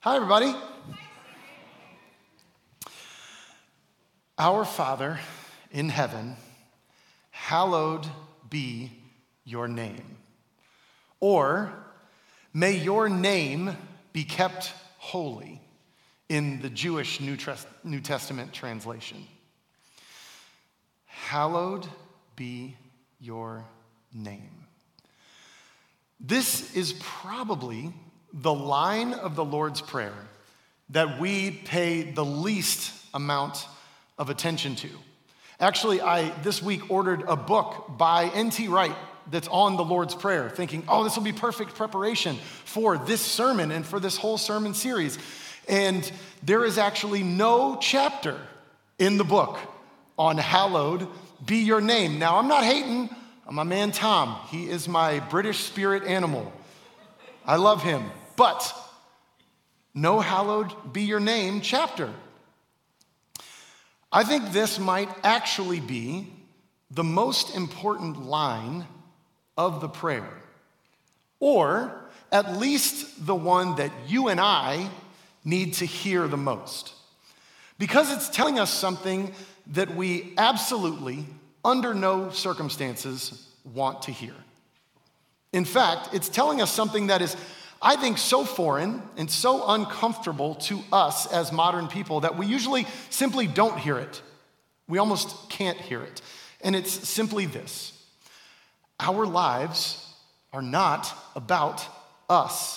Hi, everybody. Our Father in heaven, hallowed be your name. Or, may your name be kept holy in the Jewish New Testament translation. Hallowed be your name. This is probably the line of the Lord's Prayer that we pay the least amount of attention to. Actually, I this week ordered a book by N.T. Wright that's on the Lord's Prayer, thinking, this will be perfect preparation for this sermon and for this whole sermon series. And there is actually no chapter in the book on hallowed be your name. Now, I'm not hating on my man Tom. He is my British spirit animal. I love him. But no hallowed be your name chapter. I think this might actually be the most important line of the prayer, or at least the one that you and I need to hear the most, because it's telling us something that we absolutely, under no circumstances, want to hear. In fact, it's telling us something that is, I think, so foreign and so uncomfortable to us as modern people that we usually simply don't hear it. We almost can't hear it. And it's simply this: our lives are not about us.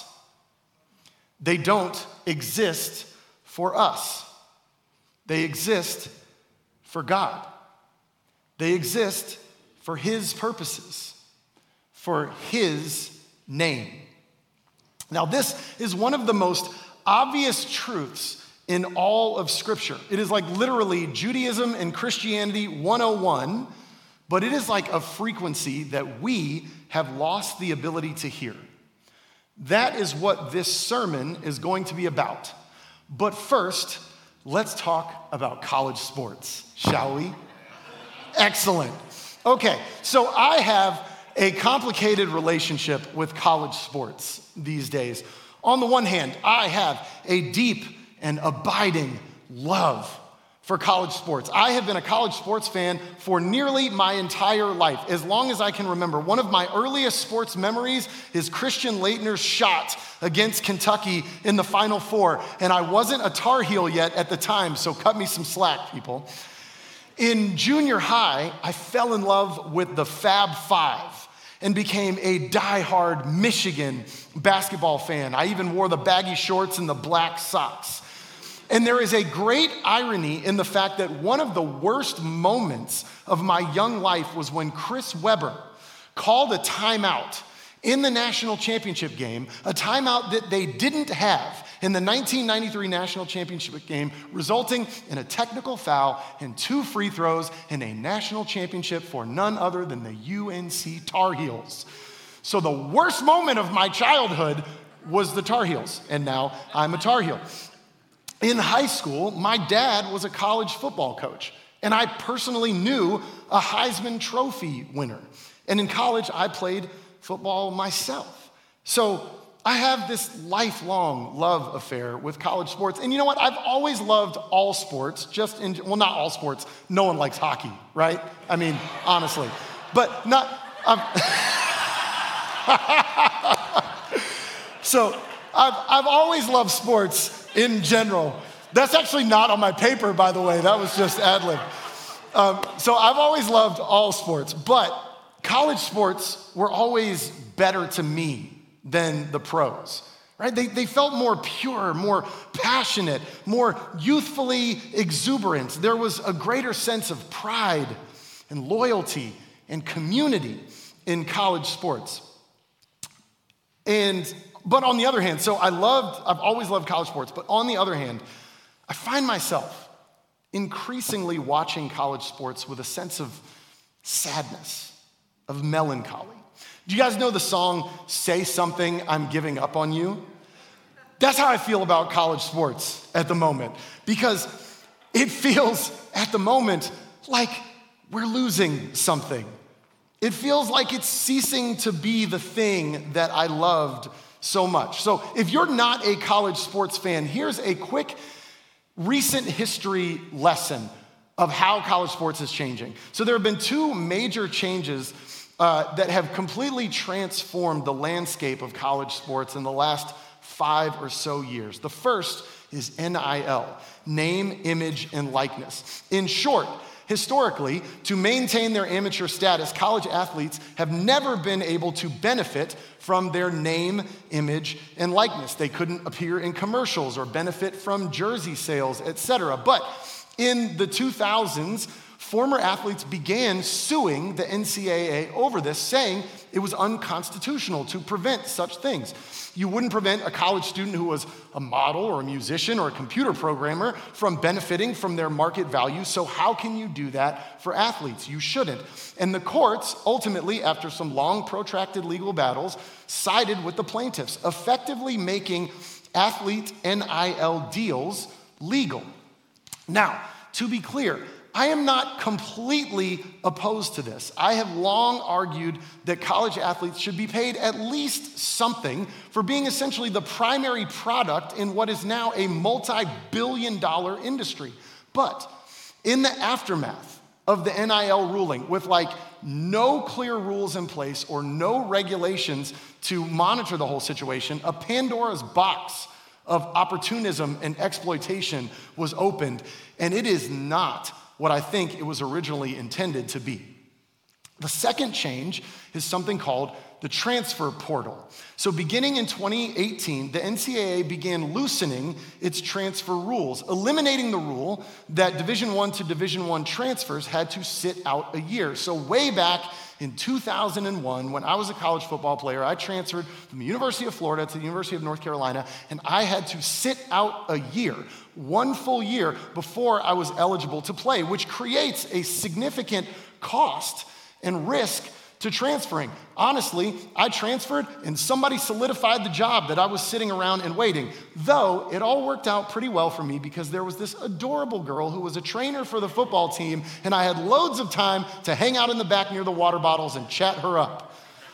They don't exist for us. They exist for God. They exist for His purposes, for His name. Now, this is one of the most obvious truths in all of Scripture. It is like literally Judaism and Christianity 101, but it is like a frequency that we have lost the ability to hear. That is what this sermon is going to be about. But first, let's talk about college sports, shall we? Excellent. Okay, so I have a complicated relationship with college sports these days. On the one hand, I have a deep and abiding love for college sports. I have been a college sports fan for nearly my entire life, as long as I can remember. One of my earliest sports memories is Christian Laettner's shot against Kentucky in the Final Four, and I wasn't a Tar Heel yet at the time, so cut me some slack, people. In junior high, I fell in love with the Fab Five and became a diehard Michigan basketball fan. I even wore the baggy shorts and the black socks. And there is a great irony in the fact that one of the worst moments of my young life was when Chris Webber called a timeout in the national championship game, a timeout that they didn't have in the 1993 national championship game, resulting in a technical foul and 2 free throws and a national championship for none other than the UNC Tar Heels. So the worst moment of my childhood was the Tar Heels, and now I'm a Tar Heel. In high school, my dad was a college football coach, and I personally knew a Heisman Trophy winner. And in college, I played football myself. So I have this lifelong love affair with college sports. And you know what? I've always loved all sports, not all sports. No one likes hockey, right? I mean, honestly. But not... So I've always loved sports in general. That's actually not on my paper, by the way. That was just ad-lib. So I've always loved all sports, but college sports were always better to me than the pros, right? They felt more pure, more passionate, more youthfully exuberant. There was a greater sense of pride and loyalty and community in college sports. But on the other hand, so I've always loved college sports, but on the other hand, I find myself increasingly watching college sports with a sense of sadness, of melancholy. Do you guys know the song, "Say Something, I'm Giving Up on You"? That's how I feel about college sports at the moment, because it feels at the moment like we're losing something. It feels like it's ceasing to be the thing that I loved so much. So if you're not a college sports fan, here's a quick recent history lesson of how college sports is changing. So there have been two major changes that have completely transformed the landscape of college sports in the last 5 or so years. The first is NIL, name, image, and likeness. In short, historically, to maintain their amateur status, college athletes have never been able to benefit from their name, image, and likeness. They couldn't appear in commercials or benefit from jersey sales, etc. But in the 2000s, former athletes began suing the NCAA over this, saying it was unconstitutional to prevent such things. You wouldn't prevent a college student who was a model or a musician or a computer programmer from benefiting from their market value, so how can you do that for athletes? You shouldn't. And the courts, ultimately, after some long, protracted legal battles, sided with the plaintiffs, effectively making athlete NIL deals legal. Now, to be clear, I am not completely opposed to this. I have long argued that college athletes should be paid at least something for being essentially the primary product in what is now a multi-billion-dollar industry. But in the aftermath of the NIL ruling, with no clear rules in place or no regulations to monitor the whole situation, a Pandora's box of opportunism and exploitation was opened, and it is not what I think it was originally intended to be. The second change is something called the transfer portal. So beginning in 2018, the NCAA began loosening its transfer rules, eliminating the rule that Division I to Division I transfers had to sit out a year. So way back in 2001, when I was a college football player, I transferred from the University of Florida to the University of North Carolina, and I had to sit out a year, 1 full year, before I was eligible to play, which creates a significant cost and risk to transferring. Honestly, I transferred and somebody solidified the job that I was sitting around and waiting. Though it all worked out pretty well for me because there was this adorable girl who was a trainer for the football team, and I had loads of time to hang out in the back near the water bottles and chat her up.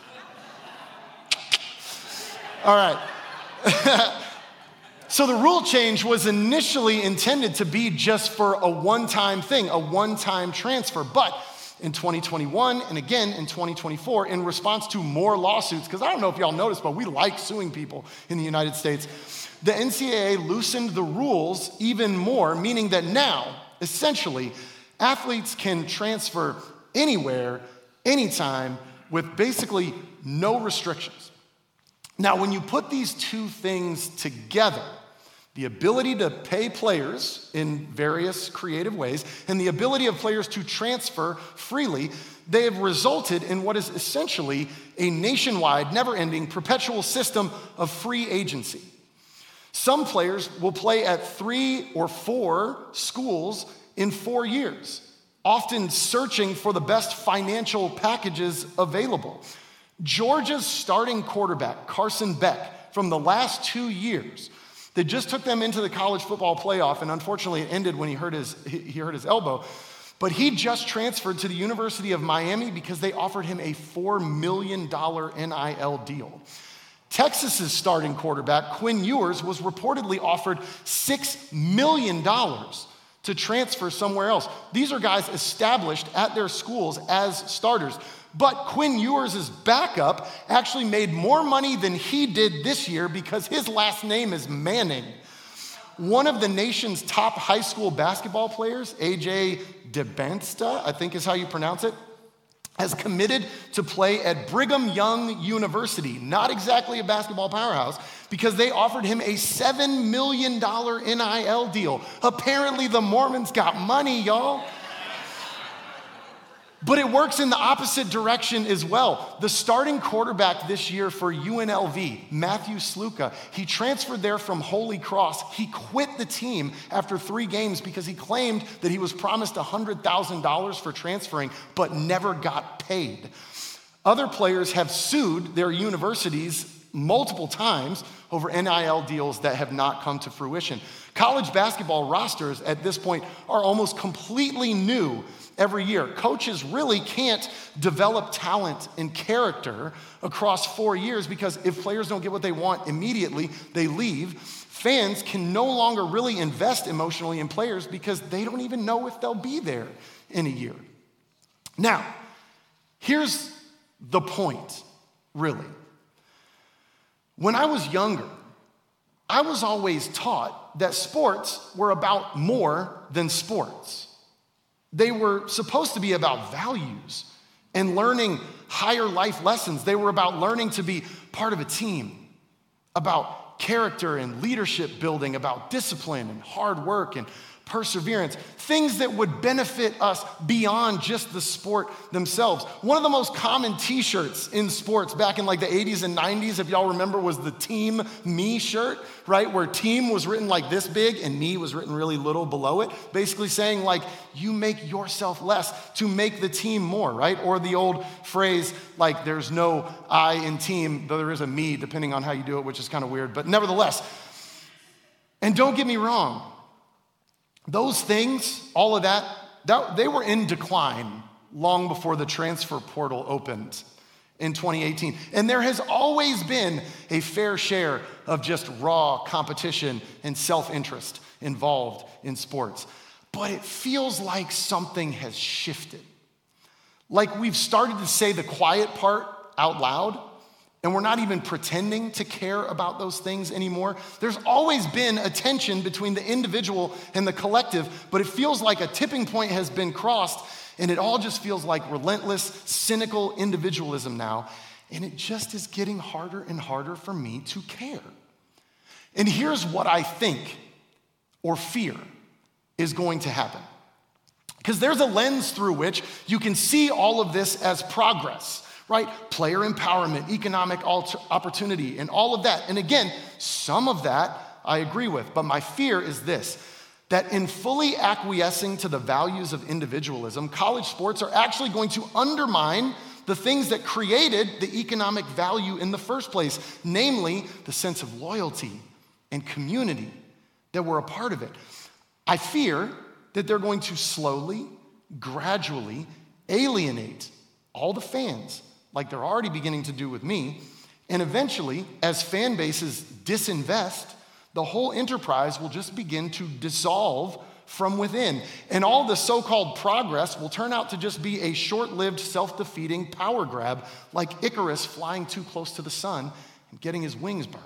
All right. So the rule change was initially intended to be just for a one-time thing, a one-time transfer. But in 2021 and again in 2024, in response to more lawsuits, because I don't know if y'all noticed, but we like suing people in the United States, the NCAA loosened the rules even more, meaning that now, essentially, athletes can transfer anywhere, anytime, with basically no restrictions. Now, when you put these two things together, the ability to pay players in various creative ways and the ability of players to transfer freely, they have resulted in what is essentially a nationwide, never-ending, perpetual system of free agency. Some players will play at 3 or 4 schools in 4 years, often searching for the best financial packages available. Georgia's starting quarterback, Carson Beck, from the last 2 years, they just took them into the college football playoff, and unfortunately it ended when he hurt his elbow. But he just transferred to the University of Miami because they offered him a $4 million NIL deal. Texas's starting quarterback, Quinn Ewers, was reportedly offered $6 million to transfer somewhere else. These are guys established at their schools as starters. But Quinn Ewers' backup actually made more money than he did this year because his last name is Manning. One of the nation's top high school basketball players, AJ Debinsta, I think is how you pronounce it, has committed to play at Brigham Young University, not exactly a basketball powerhouse, because they offered him a $7 million NIL deal. Apparently the Mormons got money, y'all. But it works in the opposite direction as well. The starting quarterback this year for UNLV, Matthew Sluka, he transferred there from Holy Cross. He quit the team after 3 games because he claimed that he was promised $100,000 for transferring, but never got paid. Other players have sued their universities multiple times over NIL deals that have not come to fruition. College basketball rosters at this point are almost completely new every year. Coaches really can't develop talent and character across 4 years because if players don't get what they want immediately, they leave. Fans can no longer really invest emotionally in players because they don't even know if they'll be there in a year. Now, here's the point, really. When I was younger, I was always taught that sports were about more than sports. They were supposed to be about values and learning higher life lessons. They were about learning to be part of a team, about character and leadership building, about discipline and hard work and perseverance, things that would benefit us beyond just the sport themselves. One of the most common t-shirts in sports back in like the 80s and 90s, if y'all remember, was the Team Me shirt, right? Where team was written like this big and me was written really little below it, basically saying like, you make yourself less to make the team more, right? Or the old phrase like, there's no I in team, though there is a me, depending on how you do it, which is kind of weird, but nevertheless. And don't get me wrong, those things, all of that, they were in decline long before the transfer portal opened in 2018. And there has always been a fair share of just raw competition and self-interest involved in sports. But it feels like something has shifted. Like we've started to say the quiet part out loud, and we're not even pretending to care about those things anymore. There's always been a tension between the individual and the collective, but it feels like a tipping point has been crossed, and it all just feels like relentless, cynical individualism now, and it just is getting harder and harder for me to care. And here's what I think or fear is going to happen. Because there's a lens through which you can see all of this as progress, right? Player empowerment, economic opportunity, and all of that. And again, some of that I agree with, but my fear is this, that in fully acquiescing to the values of individualism, college sports are actually going to undermine the things that created the economic value in the first place, namely the sense of loyalty and community that were a part of it. I fear that they're going to slowly, gradually alienate all the fans, like they're already beginning to do with me, and eventually, as fan bases disinvest, the whole enterprise will just begin to dissolve from within. And all the so-called progress will turn out to just be a short-lived, self-defeating power grab, like Icarus flying too close to the sun and getting his wings burned.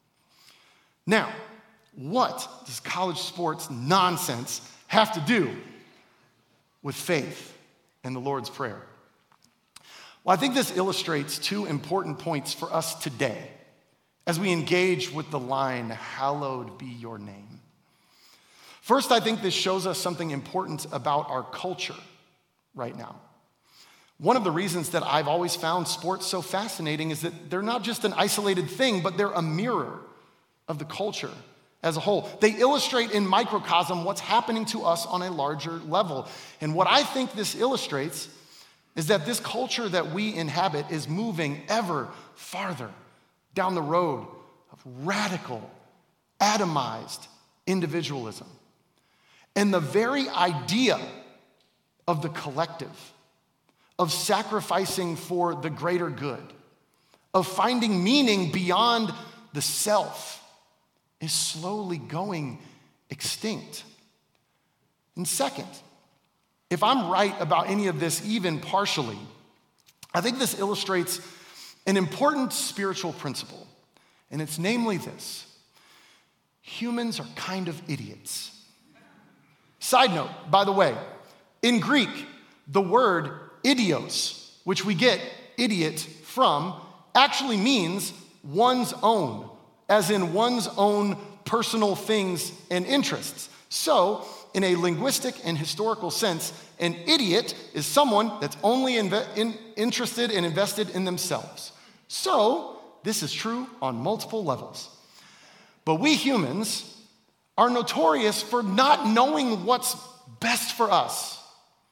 Now, what does college sports nonsense have to do with faith and the Lord's Prayer? Well, I think this illustrates two important points for us today as we engage with the line, hallowed be your name. First, I think this shows us something important about our culture right now. One of the reasons that I've always found sports so fascinating is that they're not just an isolated thing, but they're a mirror of the culture as a whole. They illustrate in microcosm what's happening to us on a larger level. And what I think this illustrates is that this culture that we inhabit is moving ever farther down the road of radical, atomized individualism. And the very idea of the collective, of sacrificing for the greater good, of finding meaning beyond the self, is slowly going extinct. And second, if I'm right about any of this, even partially, I think this illustrates an important spiritual principle, and it's namely this: humans are kind of idiots. Side note, by the way, in Greek, the word idios, which we get idiot from, actually means one's own, as in one's own personal things and interests. So, in a linguistic and historical sense, an idiot is someone that's only interested and invested in themselves. So, this is true on multiple levels. But we humans are notorious for not knowing what's best for us,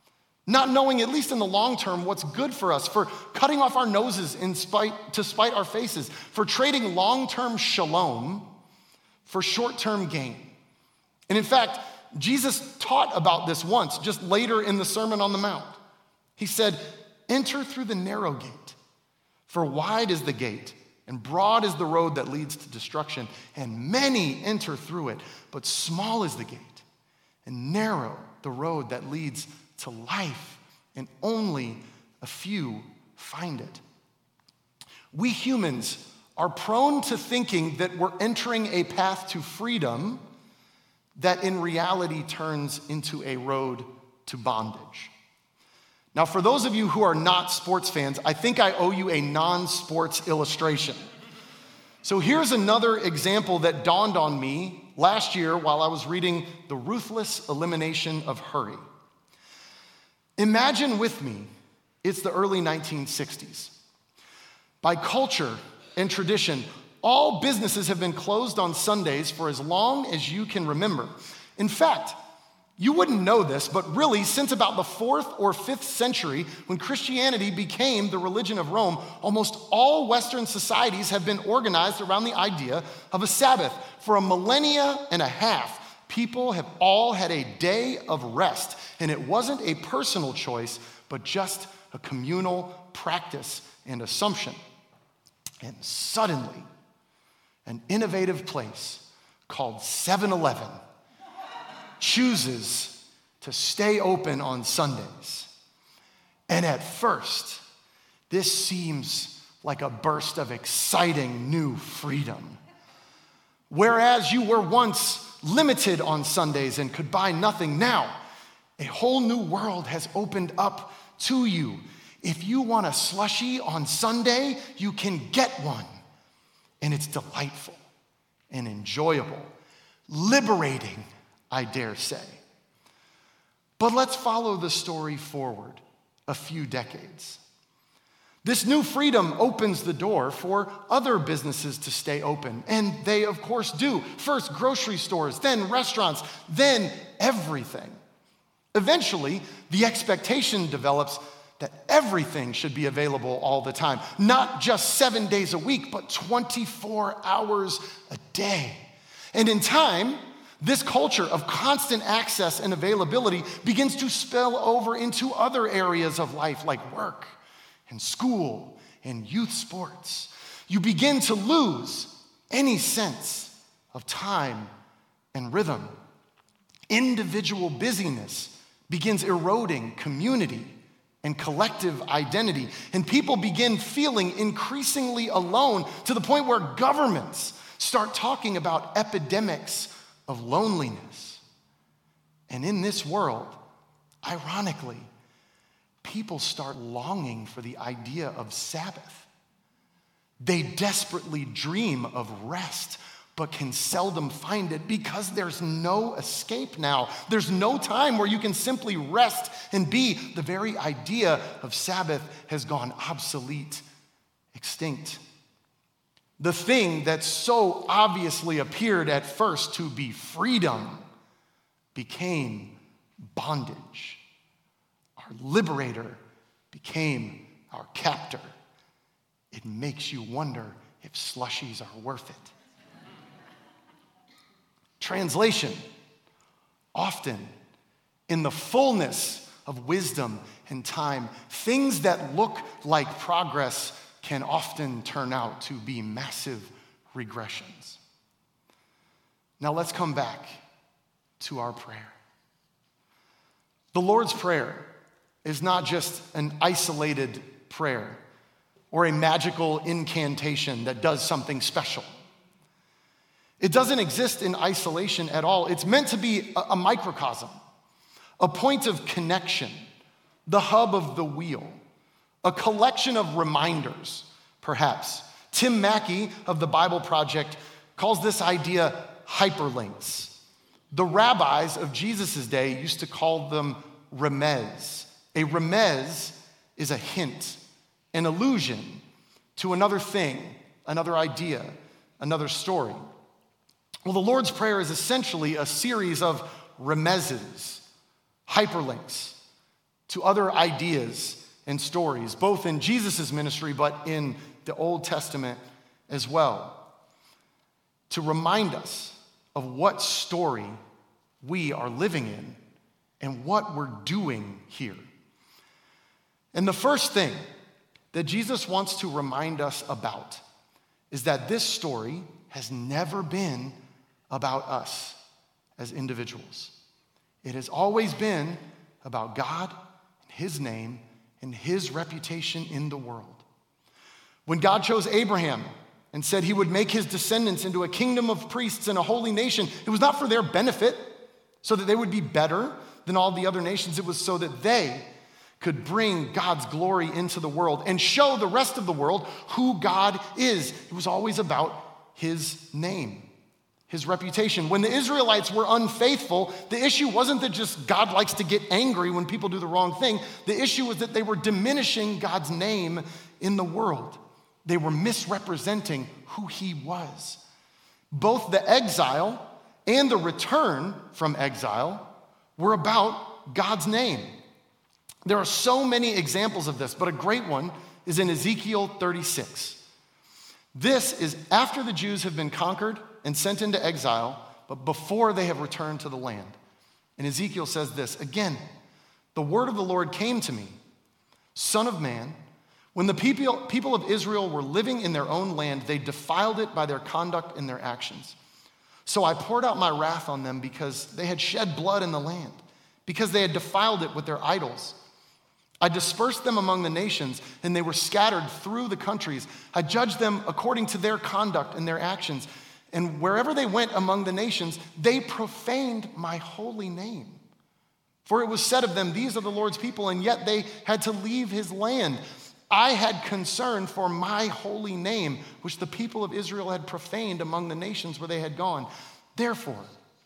not knowing, at least in the long term, what's good for us, for cutting off our noses to spite our faces, for trading long-term shalom for short-term gain. And in fact, Jesus taught about this once, just later in the Sermon on the Mount. He said, "Enter through the narrow gate, for wide is the gate, and broad is the road that leads to destruction, and many enter through it, but small is the gate, and narrow the road that leads to life, and only a few find it." We humans are prone to thinking that we're entering a path to freedom that in reality turns into a road to bondage. Now, for those of you who are not sports fans, I think I owe you a non-sports illustration. So here's another example that dawned on me last year while I was reading The Ruthless Elimination of Hurry. Imagine with me, it's the early 1960s. By culture and tradition, all businesses have been closed on Sundays for as long as you can remember. In fact, you wouldn't know this, but really, since about the 4th or 5th century, when Christianity became the religion of Rome, almost all Western societies have been organized around the idea of a Sabbath. For a millennia and a half, people have all had a day of rest, and it wasn't a personal choice, but just a communal practice and assumption. And suddenly, an innovative place called 7-Eleven chooses to stay open on Sundays. And at first, this seems like a burst of exciting new freedom. Whereas you were once limited on Sundays and could buy nothing, now a whole new world has opened up to you. If you want a slushie on Sunday, you can get one. And it's delightful and enjoyable, liberating, I dare say. But let's follow the story forward a few decades. This new freedom opens the door for other businesses to stay open, and they, of course, do. First, grocery stores, then restaurants, then everything. Eventually, the expectation develops that everything should be available all the time, not just 7 days a week, but 24 hours a day. And in time, this culture of constant access and availability begins to spill over into other areas of life like work and school and youth sports. You begin to lose any sense of time and rhythm. Individual busyness begins eroding community and collective identity, and people begin feeling increasingly alone to the point where governments start talking about epidemics of loneliness. And in this world, ironically, people start longing for the idea of Sabbath. They desperately dream of rest, but can seldom find it because there's no escape now. There's no time where you can simply rest and be. The very idea of Sabbath has gone obsolete, extinct. The thing that so obviously appeared at first to be freedom became bondage. Our liberator became our captor. It makes you wonder if slushies are worth it. Translation: often, in the fullness of wisdom and time, things that look like progress can often turn out to be massive regressions. Now let's come back to our prayer. The Lord's Prayer is not just an isolated prayer or a magical incantation that does something special. It doesn't exist in isolation at all. It's meant to be a microcosm, a point of connection, the hub of the wheel, a collection of reminders, perhaps. Tim Mackey of the Bible Project calls this idea hyperlinks. The rabbis of Jesus' day used to call them remez. A remez is a hint, an allusion to another thing, another idea, another story. Well, the Lord's Prayer is essentially a series of remezes, hyperlinks, to other ideas and stories, both in Jesus' ministry but in the Old Testament as well, to remind us of what story we are living in and what we're doing here. And the first thing that Jesus wants to remind us about is that this story has never been about us as individuals. It has always been about God and His name and His reputation in the world. When God chose Abraham and said He would make his descendants into a kingdom of priests and a holy nation, it was not for their benefit, so that they would be better than all the other nations. It was so that they could bring God's glory into the world and show the rest of the world who God is. It was always about His name, His reputation. When the Israelites were unfaithful, the issue wasn't that just God likes to get angry when people do the wrong thing. The issue was that they were diminishing God's name in the world. They were misrepresenting who He was. Both the exile and the return from exile were about God's name. There are so many examples of this, but a great one is in Ezekiel 36. This is after the Jews have been conquered and sent into exile, but before they have returned to the land. And Ezekiel says this, again, the word of the Lord came to me, Son of man, when the people of Israel were living in their own land, they defiled it by their conduct and their actions. So I poured out my wrath on them because they had shed blood in the land, because they had defiled it with their idols. I dispersed them among the nations, and they were scattered through the countries. I judged them according to their conduct and their actions. And wherever they went among the nations, they profaned my holy name. For it was said of them, these are the Lord's people, and yet they had to leave His land. I had concern for my holy name, which the people of Israel had profaned among the nations where they had gone. Therefore,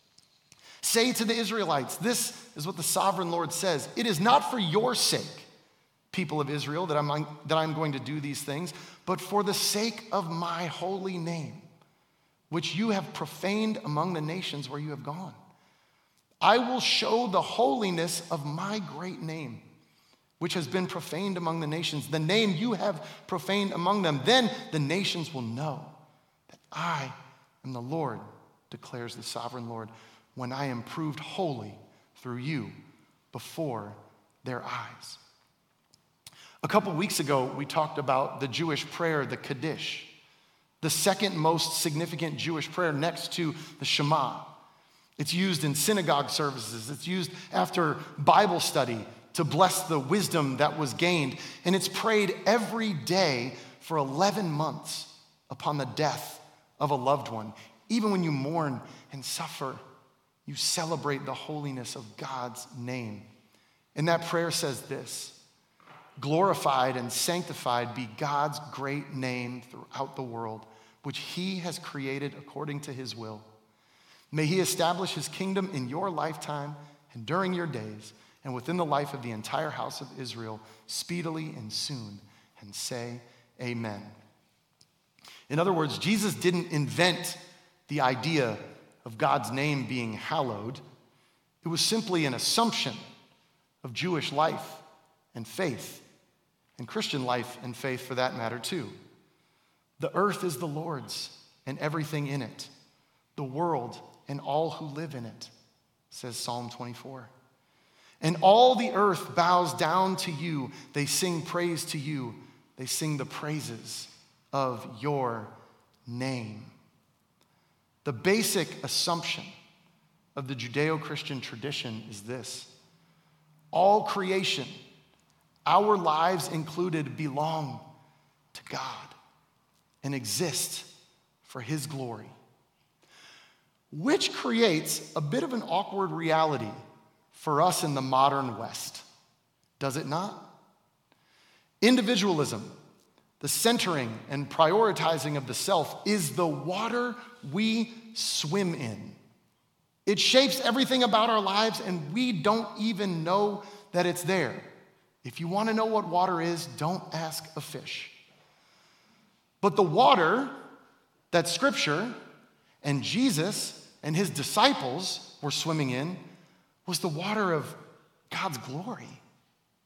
say to the Israelites, this is what the sovereign Lord says. It is not for your sake, people of Israel, that I'm going to do these things, but for the sake of my holy name, which you have profaned among the nations where you have gone. I will show the holiness of my great name, which has been profaned among the nations, the name you have profaned among them. Then the nations will know that I am the Lord, declares the sovereign Lord, when I am proved holy through you before their eyes. A couple weeks ago, we talked about the Jewish prayer, the Kaddish, the second most significant Jewish prayer next to the Shema. It's used in synagogue services. It's used after Bible study to bless the wisdom that was gained. And it's prayed every day for 11 months upon the death of a loved one. Even when you mourn and suffer, you celebrate the holiness of God's name. And that prayer says this, glorified and sanctified be God's great name throughout the world, which He has created according to His will. May He establish His kingdom in your lifetime and during your days, and within the life of the entire house of Israel, speedily and soon, and say amen. In other words, Jesus didn't invent the idea of God's name being hallowed. It was simply an assumption of Jewish life and faith, and Christian life and faith for that matter too. The earth is the Lord's and everything in it, the world and all who live in it, says Psalm 24. And all the earth bows down to you. They sing praise to you. They sing the praises of your name. The basic assumption of the Judeo-Christian tradition is this. All creation, our lives included, belong to God and exist for His glory, which creates a bit of an awkward reality for us in the modern West, does it not? Individualism, the centering and prioritizing of the self, is the water we swim in. It shapes everything about our lives, and we don't even know that it's there. If you want to know what water is, don't ask a fish. But the water that Scripture and Jesus and His disciples were swimming in was the water of God's glory.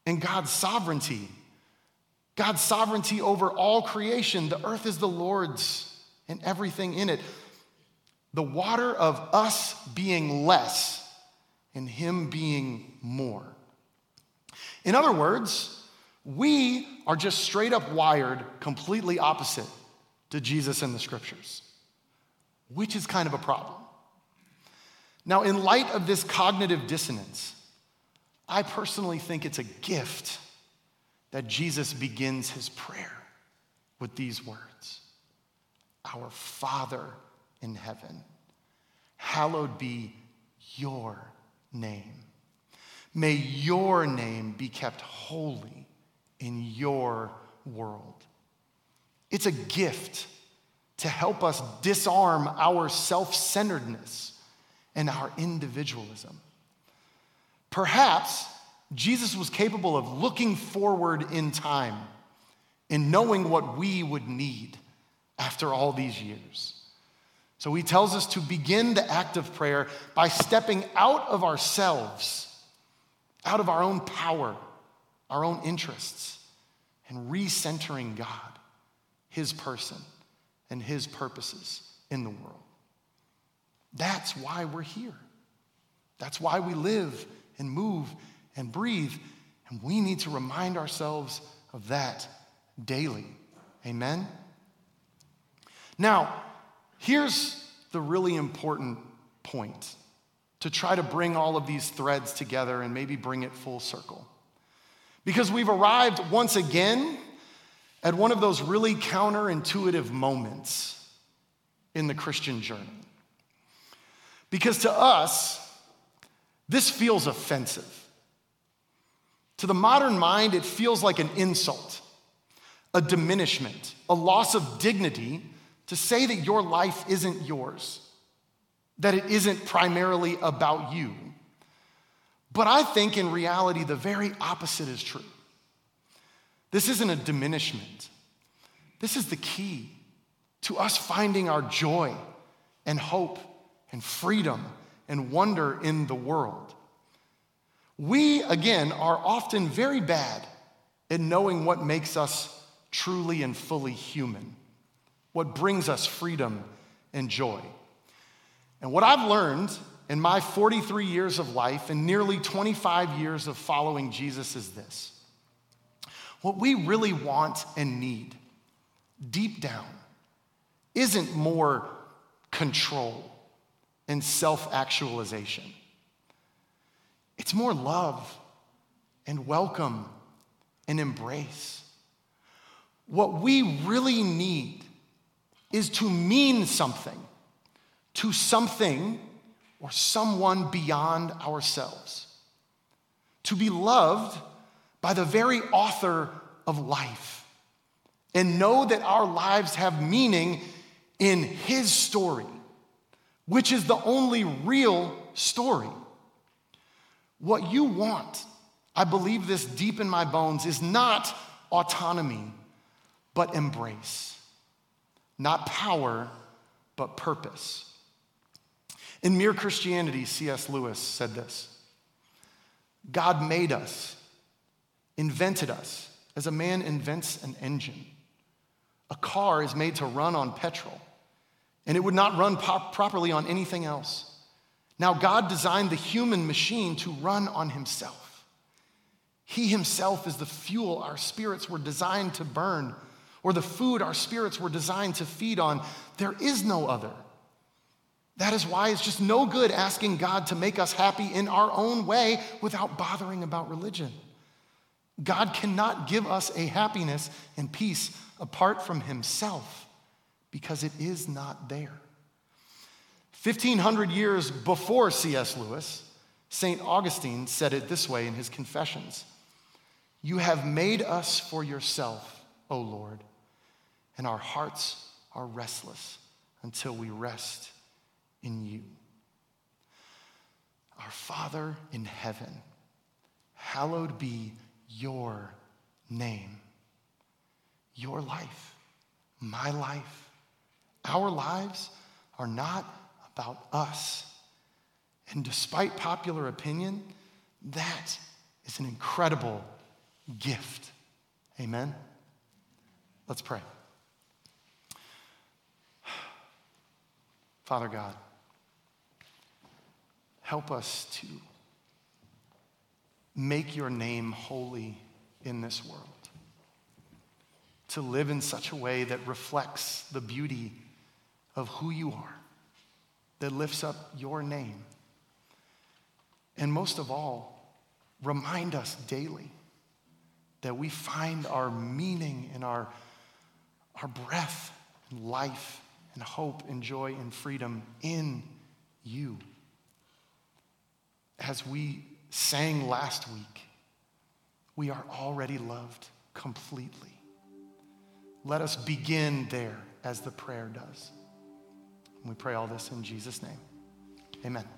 and God's sovereignty. God's sovereignty over all creation. The earth is the Lord's and everything in it. The water of us being less and him being more. In other words, we are just straight up wired completely opposite to Jesus and the scriptures, which is kind of a problem. Now, in light of this cognitive dissonance, I personally think it's a gift that Jesus begins his prayer with these words: Our Father in heaven, hallowed be your name. May your name be kept holy in your world. It's a gift to help us disarm our self-centeredness and our individualism. Perhaps Jesus was capable of looking forward in time and knowing what we would need after all these years. So he tells us to begin the act of prayer by stepping out of ourselves, out of our own power, our own interests, and recentering God, his person, and his purposes in the world. That's why we're here. That's why we live and move and breathe, and we need to remind ourselves of that daily. Amen? Now, here's the really important point to try to bring all of these threads together and maybe bring it full circle. Because we've arrived once again at one of those really counterintuitive moments in the Christian journey. Because to us, this feels offensive. To the modern mind, it feels like an insult, a diminishment, a loss of dignity to say that your life isn't yours, that it isn't primarily about you. But I think in reality, the very opposite is true. This isn't a diminishment. This is the key to us finding our joy and hope and freedom and wonder in the world. We, again, are often very bad at knowing what makes us truly and fully human, what brings us freedom and joy. And what I've learned in my 43 years of life and nearly 25 years of following Jesus is this: what we really want and need, deep down, isn't more control and self-actualization. It's more love and welcome and embrace. What we really need is to mean something to something or someone beyond ourselves. To be loved by the very author of life and know that our lives have meaning in his story, which is the only real story. What you want, I believe this deep in my bones, is not autonomy, but embrace. Not power, but purpose. In Mere Christianity, C.S. Lewis said this: God made us, invented us, as a man invents an engine. A car is made to run on petrol, and it would not run properly on anything else. Now God designed the human machine to run on himself. He himself is the fuel our spirits were designed to burn, or the food our spirits were designed to feed on. There is no other. That is why it's just no good asking God to make us happy in our own way without bothering about religion. God cannot give us a happiness and peace apart from himself because it is not there. 1,500 years before C.S. Lewis, St. Augustine said it this way in his Confessions: You have made us for yourself, O Lord, and our hearts are restless until we rest in you. Our Father in heaven, hallowed be your name. Your life, my life, our lives are not about us. And despite popular opinion, that is an incredible gift. Amen? Let's pray. Father God, help us to make your name holy in this world, to live in such a way that reflects the beauty of who you are, that lifts up your name. And most of all, remind us daily that we find our meaning and our breath and life and hope and joy and freedom in you. As we sang last week, we are already loved completely. Let us begin there as the prayer does. And we pray all this in Jesus' name. Amen.